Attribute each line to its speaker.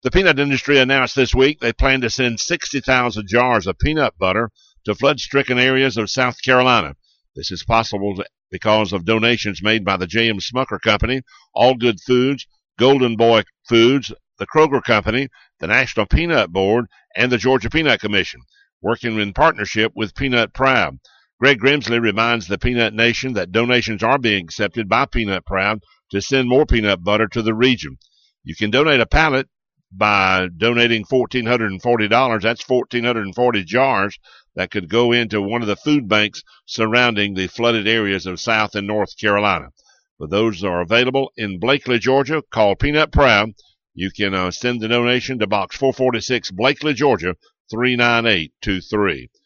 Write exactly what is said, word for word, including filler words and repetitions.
Speaker 1: The peanut industry announced this week they plan to send sixty thousand jars of peanut butter to flood-stricken areas of South Carolina. This is possible because of donations made by the J M. Smucker Company, All Good Foods, Golden Boy Foods, the Kroger Company, the National Peanut Board, and the Georgia Peanut Commission, working in partnership with Peanut Proud. Greg Grimsley reminds the Peanut Nation that donations are being accepted by Peanut Proud to send more peanut butter to the region. You can donate a pallet by donating one thousand four hundred forty dollars. That's one thousand four hundred forty jars that could go into one of the food banks surrounding the flooded areas of South and North Carolina. For those that are available in Blakely, Georgia, call Peanut Proud. You can uh, send the donation to Box four forty-six, Blakely, Georgia, three nine eight two three.